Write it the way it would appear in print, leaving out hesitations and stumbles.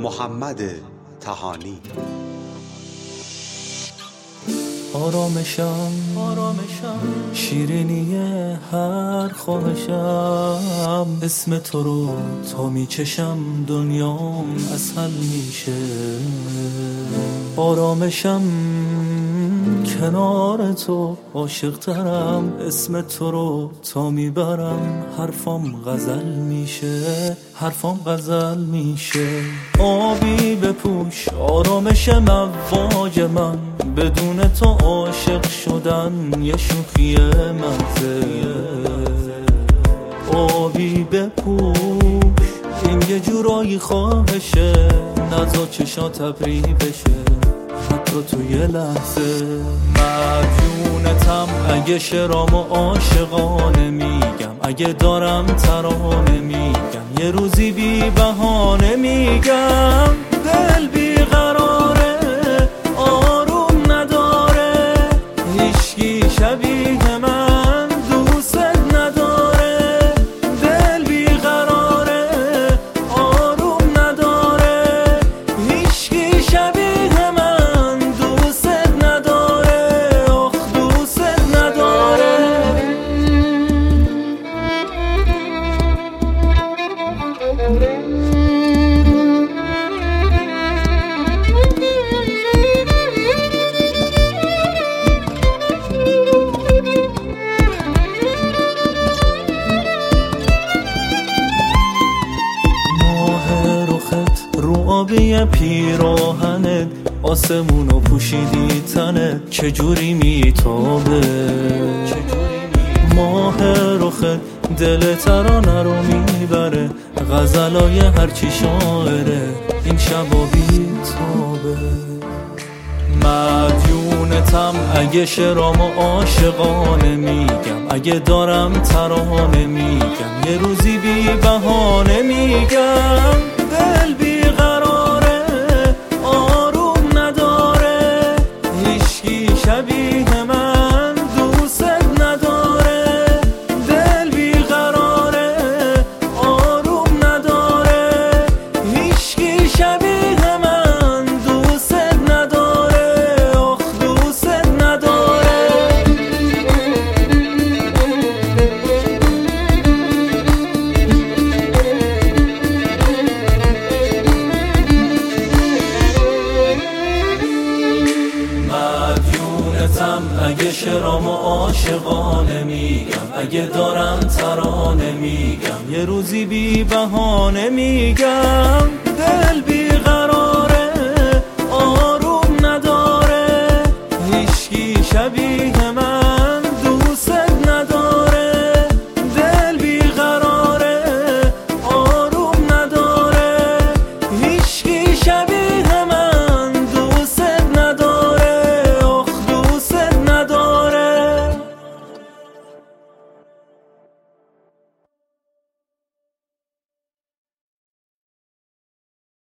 محمد طحانی. آرامشم شیرینی هر خواهشم، اسم تو رو تا میچشم دنیام اسهل میشه. آرامشم کنار تو عاشق ترم، اسم تو رو تا میبرم حرفام غزل میشه، حرفام غزل میشه. آبی بپوش آرامش مواج من، بدون تو عاشق شدن یه شوخی مزه. آبی بپوش این یه جورایی خواهشه، نزا چشات ابری بشه حتی تو یه لحظه. مدیونتم اگه شرام و عاشقانه میگم، اگه دارم ترانه میگم، یه روزی بی بهانه میگم. دل بی قراره آروم نداره، هیچکی شبیه من دوست نداره. دل بی قراره آروم نداره، هیچکی شبیه من دوست نداره. آخ دوست نداره. آبی پیراهنت آسمونو پوشیدی تنت، چجوری میتابه ماه رخت، دل ترانه رو میبره، غزلای هرچی شاعره این شبا بیتابه. مدیونتم اگه شرام و عاشقانه میگم، اگه دارم ترانه میگم، یه روزی بی بهانه میگم. دل بی قراره آروم نداره، هیچکی شبیه من دوست نداره. دل بی قراره آروم نداره، هیچکی شبیه من دوست نداره. آخ دوست نداره. مدیونتم اگه شرام و عاشقانه میگم، اگه دارم ترانه میگم، یه روزی بی بهانه میگم. دل بی قرار